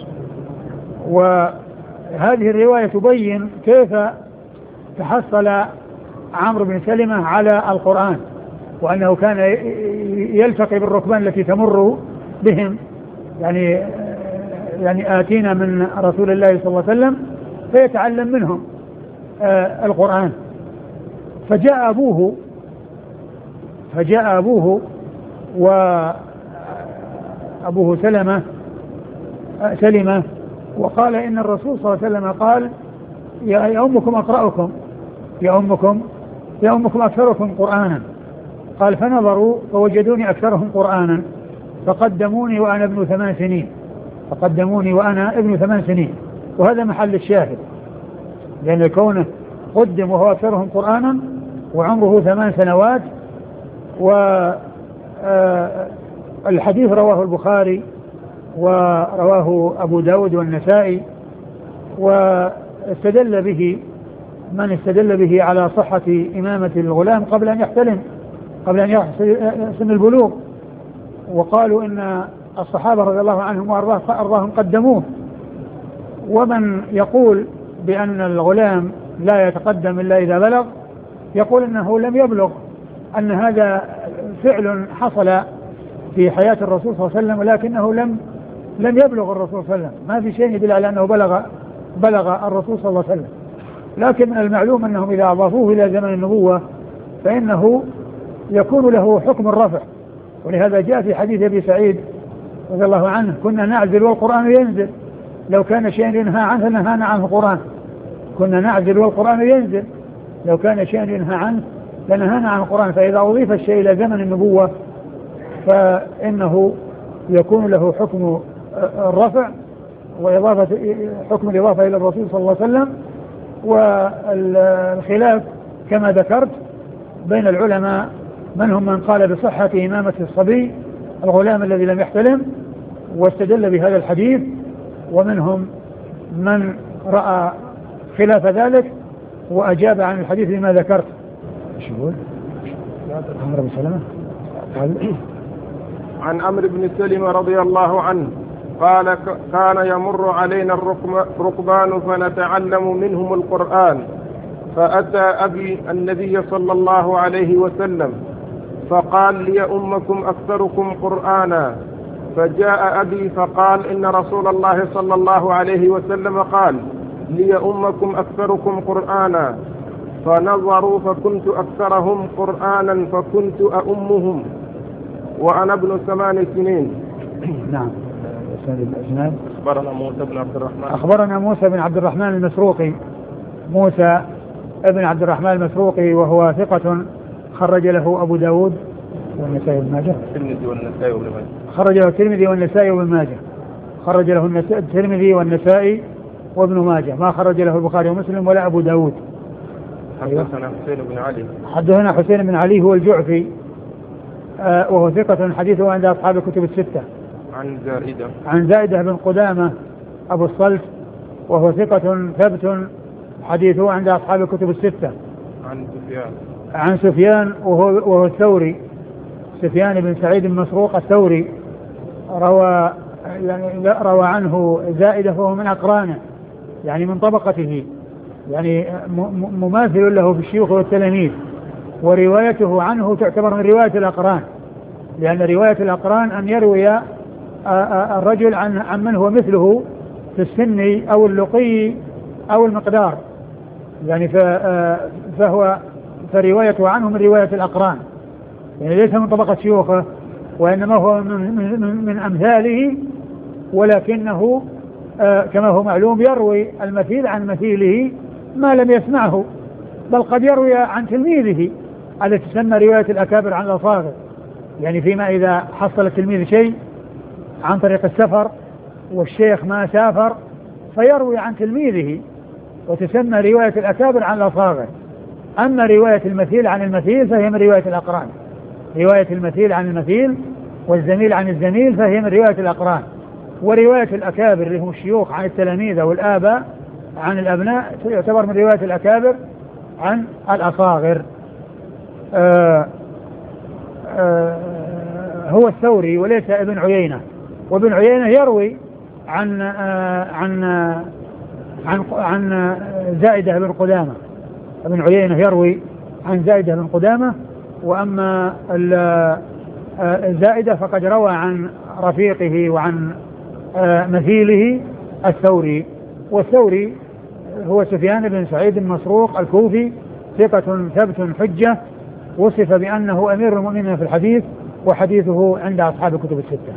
B: وهذه الرواية تبين كيف تحصل عمرو بن سلمة على القرآن، وأنه كان يلتقي بالركبان التي تمر بهم، يعني آتينا من رسول الله صلى الله عليه وسلم فيتعلم منهم القرآن. فجاء أبوه وأبوه سلمة وقال إن الرسول صلى الله عليه وسلم قال يا أمكم أقرأكم، يا أمكم أكثركم قرآنا. قال فنظروا فوجدوني أكثرهم قرآنا فقدموني وأنا ابن 8 سنين. وهذا محل الشاهد، لأن كونه قدم وهو أكثرهم قرآنا وعمره 8 سنوات. والحديث رواه البخاري ورواه أبو داود والنسائي، واستدل به من استدل به على صحة إمامة الغلام قبل أن يحتلم، قبل أن يحصل سن البلوغ. وقالوا إن الصحابة رضي الله عنهم وأرضاهم قدموه. ومن يقول بأن الغلام لا يتقدم إلا إذا بلغ يقول إنه لم يبلغ، أن هذا فعل حصل في حياة الرسول صلى الله عليه وسلم ولكنه لم يبلغ الرسول صلى الله عليه وسلم، ما في شيء يدل على أنه بلغ الرسول صلى الله عليه وسلم. لكن من المعلوم أنهم إذا أضافوه إلى زمن النبوة فإنه يكون له حكم الرفع. ولهذا جاء في حديث أبي سعيد رضي الله عنه كنا نعزل والقرآن ينزل، لو كان شيء ينهى عنه لنهانا عنه القرآن. كنا نعزل والقرآن ينزل، لو كان شيء ينهى عنه لنهانا عن القرآن. فإذا أضيف الشيء إلى زمن النبوة فإنه يكون له حكم الرفع حكم الإضافة إلى الرسول صلى الله عليه وسلم. والخلاف كما ذكرت بين العلماء منهم من قال بصحة إمامة الصبي الغلام الذي لم يحتلم واستدل بهذا الحديث، ومنهم من رأى خلاف ذلك وأجاب عن الحديث بما ذكرت. ايش يقول؟ عمرو بن سلمة
A: عن عمرو بن سلمة رضي الله عنه قال كان يمر علينا الركبان فنتعلم منهم القرآن، فأتى أبي النبي صلى الله عليه وسلم فقال لي أمكم أكثركم قرآنا. فجاء أبي فقال إن رسول الله صلى الله عليه وسلم قال لي أمكم أكثركم قرآنا. فنظروا فكنت أكثرهم قرآنا فكنت أؤمهم وأنا ابن 8 سنين.
B: نعم.
A: أخبرنا
B: موسى بن عبد الرحمن المسروقي، موسى ابن عبد الرحمن المسروقي وهو ثقة خرج له أبو داود والنسائي وابن ماجه. خرج له الترمذي والنسائي وابن ماجه. خرج له الترمذي والنسائي وابن ماجه، ما خرج له البخاري ومسلم ولا أبو داود.
A: حدثنا حسين بن علي.
B: حدثنا حسين بن علي هو الجعفي وهو ثقة حديثه عند أصحاب الكتب الستة. عن زائدة بن قدامة أبو الصلت وهو ثقة ثبت حديثه عند أصحاب الكتب الستة. عن سفيان وهو الثوري، سفيان بن سعيد المسروق الثوري، روى عنه زائدة وهو من أقرانه، يعني من طبقته، يعني مماثل له في الشيوخ والتلاميذ، وروايته عنه تعتبر من رواية الأقران، لأن رواية الأقران أن يروي الرجل عن من هو مثله في السن أو اللقي أو المقدار، يعني فروايته عنه من رواية الأقران، يعني ليس من طبقة شيوخه وإنما هو من أمثاله، ولكنه كما هو معلوم يروي المثيل عن مثيله ما لم يسمعه، بل قد يروي عن تلميذه التي تسمى رواية الأكابر عن الأصاغر، يعني فيما إذا حصل التلميذ شيء عن طريق السفر والشيخ ما سافر فيروي عن تلميذه وتسمى رواية الأكابر عن الأصاغر. أما رواية المثيل عن المثيل فهي من رواية الأقران، رواية المثيل عن المثيل والزميل عن الزميل فهي من رواية الأقران. ورواية الأكابر اللي هم الشيوخ عن التلاميذ والآباء عن الأبناء يعتبر من رواية الأكابر عن الأصاغر. هو الثوري وليس ابن عيينة، وابن عيينة يروي عن زائدة بن قدامة. ابن عيينة يروي عن زائدة بن قدامة وأما الزائدة فقد روى عن رفيقه وعن مثيله الثوري، والثوري هو سفيان بن سعيد المسروق الكوفي، ثقة ثبت حجة، وصف بأنه أمير المؤمنين في الحديث، وحديثه عند أصحاب الكتب الستة.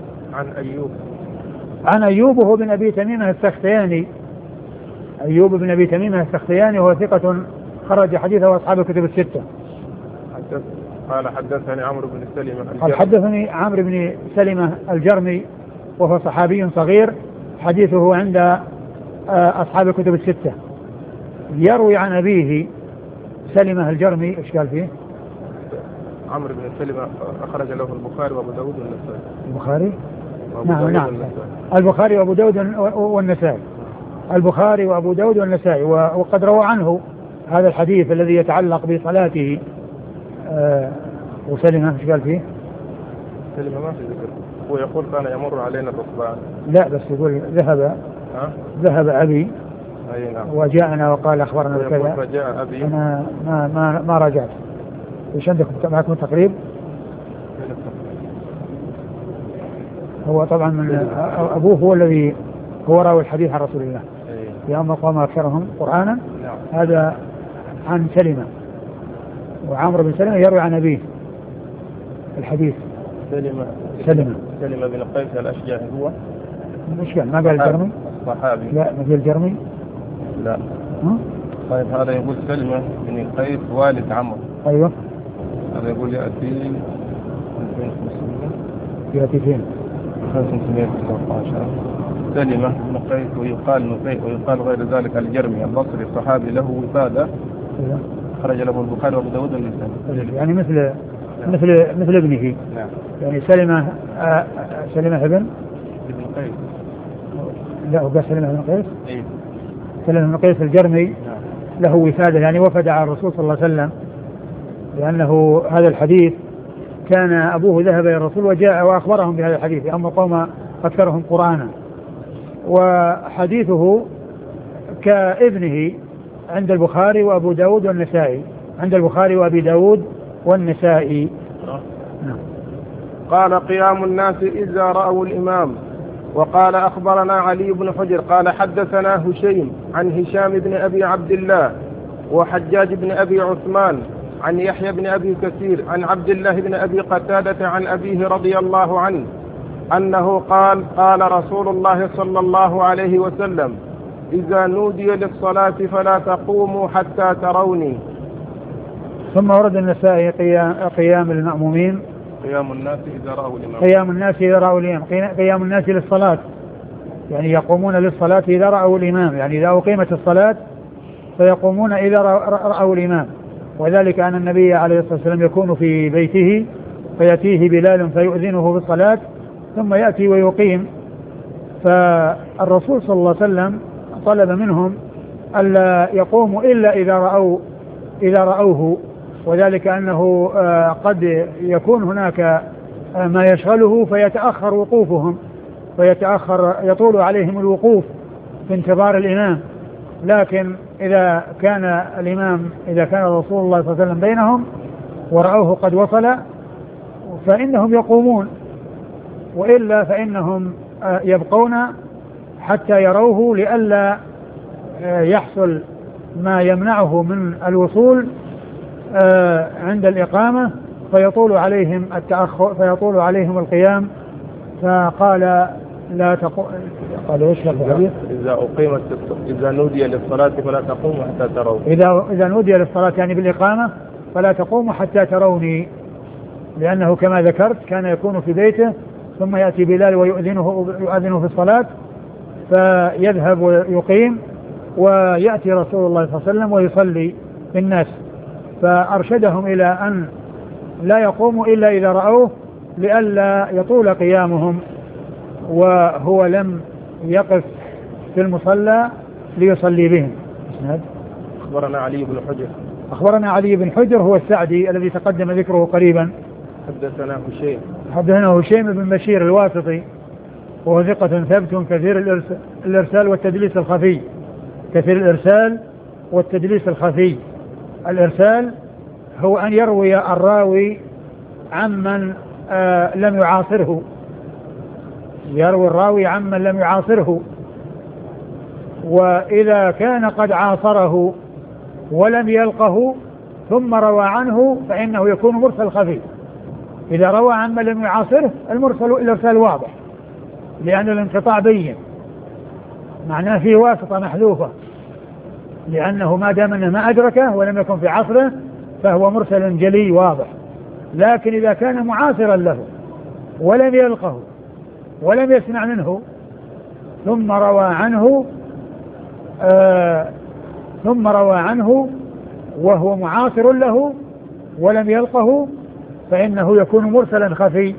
B: عن أيوب وهو بن أبي تميمة السختياني، أيوب بن أبي تميمة السختياني وهو ثقة خرج حديثه أصحاب الكتب الستة.
A: قال حدثني عمرو بن سلمة
B: قال حدثني عمرو بن سلمة الجرمي وهو صحابي صغير، حديثه عند أصحاب الكتب الستة. يروي عن أبيه سلمة الجرمي، إيش قال فيه؟
A: عمرو بن سلمة أخرج له البخاري وأبو داود والنسائي.
B: البخاري؟ نعم. البخاري وأبو داود والنسائي. البخاري وأبو داود والنسائي، وقد روى عنه هذا الحديث الذي يتعلق بصلاته. وسلمة ايش قال فيه؟
A: سلمة ما في ذكر، هو يقول كان يمر علينا الركبان.
B: لا بس يقول ذهب أبي
A: أي نعم.
B: وجاءنا وقال أخبرنا بكذا.
A: فجاء أبي.
B: أنا ما راجعت. ايش عندكم معكم تقريب؟ هو طبعا من أبوه هو الذي هو راوي الحديث عن رسول الله. يا أما قام أكثرهم قرآنا. نعم. هذا عن سلمة، وعمرو بن سلمة يروي عن أبيه الحديث. سلمة
A: بن قيس الأشجعي هو
B: مش قال، ما قال الجرمي؟
A: صحابي.
B: لا ما قال الجرمي.
A: لا. طيب هذا يقول سلمة بن قيس والد عمرو.
B: أيوه.
A: هذا يقول يأتي
B: فين؟
A: 519. سلمة بن قيس ويقال نفيء ويقال غير ذلك الجرمي البصري الصحابي له وفادة. أيوه. خرج له البخاري وابو داود والنسائي.
B: يعني مثل ابنه.
A: نعم.
B: يعني سلمة ابن
A: قيس.
B: لا هو قال سلمة بن قيس.
A: ايه.
B: سلمة بن قيس الجرمي. نعم. له وفادة، يعني وفد على الرسول صلى الله عليه وسلم، لأنه هذا الحديث كان أبوه ذهب إلى الرسول وجاء وأخبرهم بهذا الحديث، أما قوم أكثرهم قرآنا، وحديثه كابنه عند البخاري وأبو داود والنسائي. عند البخاري وأبي داود والنسائي.
A: قال قيام الناس إذا رأوا الإمام. وقال أخبرنا علي بن حجر قال حدثنا هشيم عن هشام بن أبي عبد الله وحجاج بن أبي عثمان عن يحيى بن أبي كثير عن عبد الله بن أبي قتادة عن أبيه رضي الله عنه أنه قال قال رسول الله صلى الله عليه وسلم إذا نودي للصلاة فلا تقوموا حتى تروني.
B: ثم ورد النسائي قيام المأمومين.
A: قيام الناس إذا رأوا الإمام.
B: قيام الناس إذا رأوا الإمام. قيام الناس للصلاة، يعني يقومون للصلاة إذا رأوا الإمام، يعني إذا أقيمت الصلاة فيقومون إذا رأوا الإمام. وذلك أن النبي عليه الصلاة والسلام يكون في بيته فيأتيه بلال فيؤذنه بالصلاة ثم يأتي ويقيم، فالرسول صلى الله عليه وسلم طلب منهم ألا يقوموا إلا إذا رأوه، وذلك أنه قد يكون هناك ما يشغله فيتأخر وقوفهم، يطول عليهم الوقوف في انتظار الإمام. لكن إذا كان رسول الله صلى الله عليه وسلم بينهم ورأوه قد وصل فإنهم يقومون، وإلا فإنهم يبقون حتى يروه لئلا يحصل ما يمنعه من الوصول عند الإقامة فيطول عليهم التأخر، فيطول عليهم القيام. فقال لا تقوم. قال ايش
A: إذا نودي للصلاة فلا تقوموا حتى تروني.
B: إذا نودي للصلاة يعني بالإقامة فلا تقوموا حتى تروني، لأنه كما ذكرت كان يكون في بيته ثم يأتي بلال ويؤذنه في الصلاة فيذهب ويقيم ويأتي رسول الله صلى الله عليه وسلم ويصلي بالناس، فأرشدهم إلى أن لا يقوموا إلا إذا رأوه لئلا يطول قيامهم، وهو لم يقف في المصلى ليصلي بهم.
A: أخبرنا
B: علي بن حجر هو السعدي الذي تقدم ذكره قريبا. حدثنا هشيم بن بشير الواسطي وهو ثقة ثبت كثير الإرسال والتدليس الخفي. الإرسال هو أن يروي الراوي عمن لم يعاصره، يروي الراوي عمن لم يعاصره. وإذا كان قد عاصره ولم يلقه ثم روى عنه فإنه يكون مرسل خفي. إذا روى عمن لم يعاصره الإرسال واضح، لأن الانقطاع بين، معناه فيه واسطة محذوفة، لأنه ما دام أنه ما أدركه ولم يكن في عصره فهو مرسل جلي واضح. لكن إذا كان معاصرا له ولم يلقه ولم يسمع منه ثم روى عنه وهو معاصر له ولم يلقه فإنه يكون مرسلا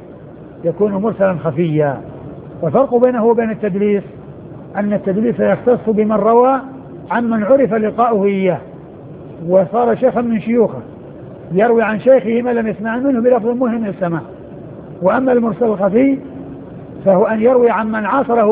B: خفيا. والفرق بينه وبين التدليس أن التدليس يختص بمن روى عمن عرف لقاؤه إياه وصار شيخا من شيوخه، يروي عن شيخه ما لم يسمع منه بلفظ مهم السماع. وأما المرسل الخفي فهو أن يروي عمن عاصره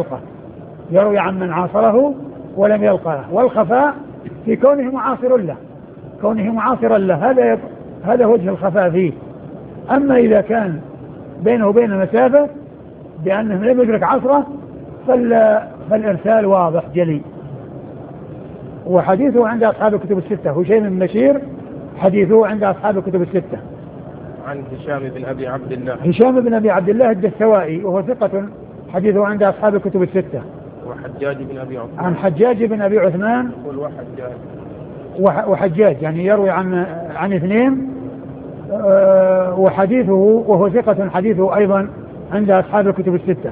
B: ولم يلقه، والخفاء في كونه معاصرا له، هذا وجه الخفاء فيه. أما إذا كان بينه وبين مسافة بأنه لم يدرك عصره فالإرسال واضح جلي. وحديثه عند أصحاب الكتب الستة، هشيم بن بشير حديثه عند أصحاب الكتب الستة.
A: عن هشام بن أبي عبد الله الدستوائي وهو ثقة، حديثه عند أصحاب الكتب الستة. عن حجاج بن أبي عثمان وحجاج يعني يروي عن اثنين، وحديثه وهو ثقة حديثه أيضا عند أصحاب الكتب الستة.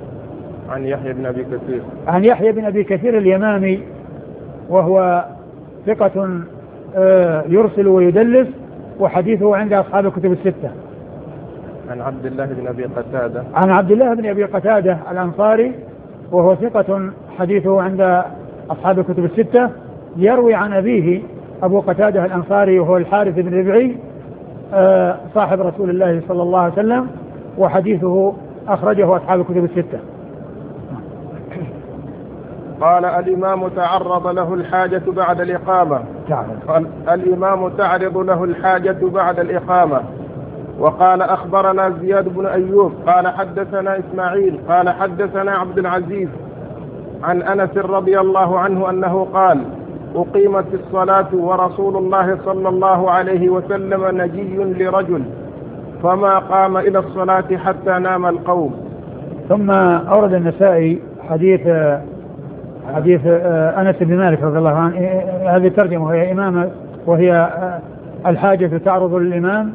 A: عن يحيى بن أبي كثير اليمامي وهو ثقة يرسل ويدلس، وحديثه عند أصحاب الكتب الستة. عن عبد الله بن أبي قتادة الأنصاري وهو ثقة حديثه عند أصحاب الكتب الستة، يروي عن أبيه أبو قتادة الأنصاري وهو الحارث بن ربعي صاحب رسول الله صلى الله عليه وسلم، وحديثه أخرجه أصحاب الكتب الستة. قال الإمام تعرض له الحاجة بعد الإقامة. وقال أخبرنا زياد بن أيوب قال حدثنا إسماعيل قال حدثنا عبد العزيز عن أنس رضي الله عنه أنه قال أقيمت الصلاة ورسول الله صلى الله عليه وسلم نجي لرجل فما قام إلى الصلاة حتى نام القوم.
B: ثم أورد النسائي حديث أنس بن مالك رضي الله عنه. هذه الترجمة وهي إمامة، وهي الحاجة تعرض للإمام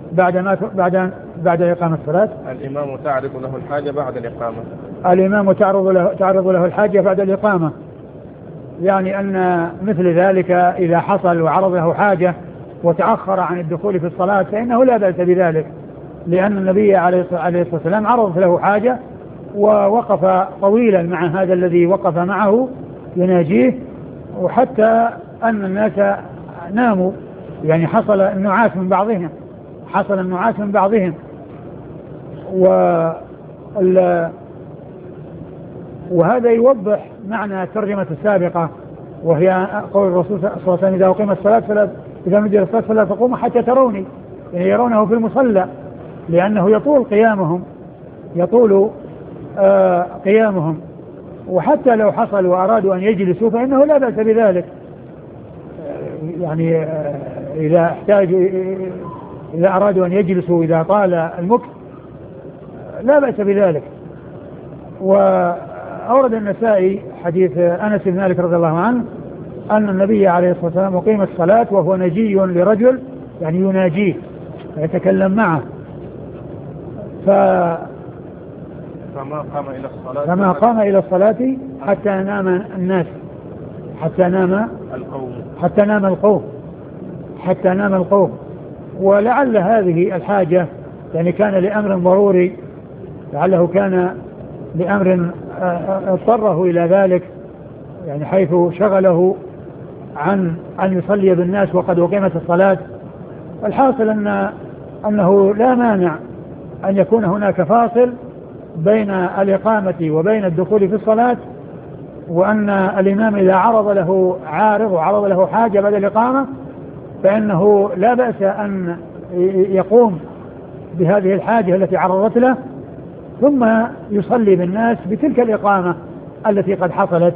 B: بعد إقامة الصلاة.
A: الإمام تعرض له الحاجة بعد الإقامة.
B: الإمام تعرض له الحاجة بعد الإقامة، يعني أن مثل ذلك إذا حصل وعرض له حاجة وتأخر عن الدخول في الصلاة فإنه لا بأس بذلك، لأن النبي عليه الصلاة والسلام عرض له حاجة ووقف طويلا مع هذا الذي وقف معه يناجيه، وحتى أن الناس ناموا، يعني حصل النعاس من بعضهم. وهذا يوضح معنى الترجمة السابقة، وهي قول الرسول صلى الله عليه وسلم إذا أقيمت الصلاة إذا نودي للصلاة فلا تقوموا حتى تروني، يعني يرونه في المصلى، لأنه يطول قيامهم. وحتى لو حصل وأرادوا أن يجلسوا فإنه لا بأس بذلك، يعني إذا أرادوا أن يجلسوا إذا طال المكث لا بأس بذلك. وأورد النسائي حديث أنس بن مالك رضي الله عنه أن النبي عليه الصلاة والسلام أقيم الصلاة وهو نجي لرجل، يعني يناجيه ويتكلم معه، فما قام إلى الصلاة حتى نام الناس، حتى نام القوم. ولعل هذه الحاجة يعني كان لأمر ضروري، لعله كان لأمر اضطره إلى ذلك، يعني حيث شغله عن أن يصلي بالناس وقد أقيمت الصلاة. الحاصل أنه لا مانع أن يكون هناك فاصل بين الإقامة وبين الدخول في الصلاة، وأن الإمام إذا عرض له عارض وعرض له حاجة بعد الإقامة فإنه لا بأس أن يقوم بهذه الحاجة التي عرضت له ثم يصلي بالناس بتلك الإقامة التي قد حصلت.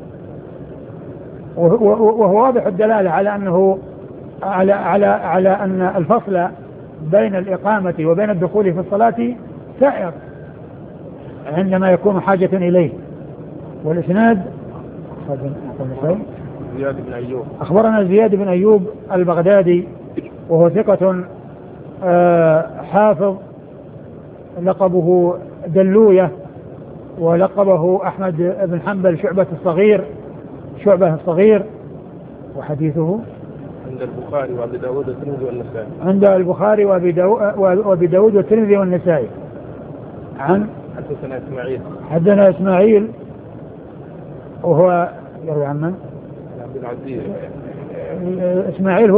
B: وهو واضح الدلالة على أنه على أن الفصل بين الإقامة وبين الدخول في الصلاة سائر عندما يكون حاجة إليه. والإسناد
A: زياد بن أيوب
B: أخبرنا زياد بن أيوب البغدادي وهو ثقة حافظ لقبه دلوية، ولقبه أحمد بن حنبل شعبة الصغير، وحديثه
A: عند البخاري وأبي داود والترمذي والنسائي.
B: عند البخاري وأبي داود والترمذي والنسائي. عن حدثنا إسماعيل وهو يروي عن من؟
A: عبد العزيز.
B: إسماعيل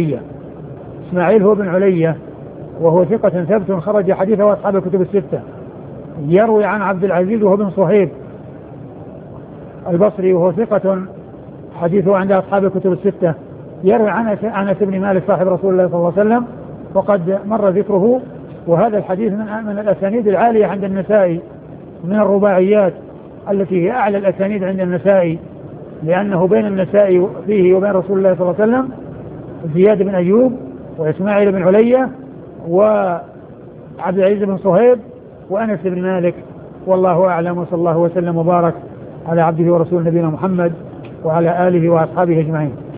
B: هو بن علية وهو ثقة ثبت خرج حديثه أصحاب الكتب الستة. يروي عن عبد العزيز وهو بن صهيب البصري وهو ثقة حديثه عند أصحاب الكتب الستة. يروي عن أنس بن مالك صاحب رسول الله صلى الله عليه وسلم وقد مر ذكره. وهذا الحديث من الأسانيد العالية عند النسائي، من الرباعيات التي هي أعلى الأسانيد عند النسائي، لأنه بين النسائي فيه وبين رسول الله صلى الله عليه وسلم زياد بن أيوب وإسماعيل بن علية وعبد العزيز بن صهيب وأنس بن مالك. والله أعلم، وصلى الله وسلم وبارك على عبده ورسول نبينا محمد وعلى آله وأصحابه أجمعين.